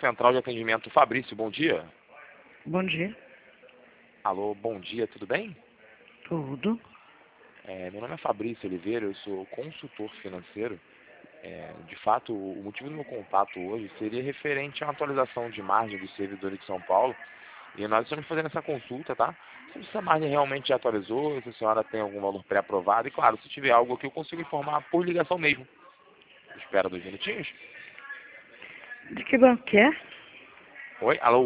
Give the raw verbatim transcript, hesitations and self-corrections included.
Central de Atendimento Fabrício, bom dia. Bom dia. Alô, bom dia, tudo bem? Tudo. É, meu nome é Fabrício Oliveira, eu sou consultor financeiro. É, de fato, o motivo do meu contato hoje seria referente à atualização de margem dos servidores de São Paulo. E nós estamos fazendo essa consulta, tá? Se essa margem realmente já atualizou, se a senhora tem algum valor pré-aprovado. E claro, se tiver algo aqui, eu consigo informar por ligação mesmo. Espera dois minutinhos. De que banco que é? Oi, alô?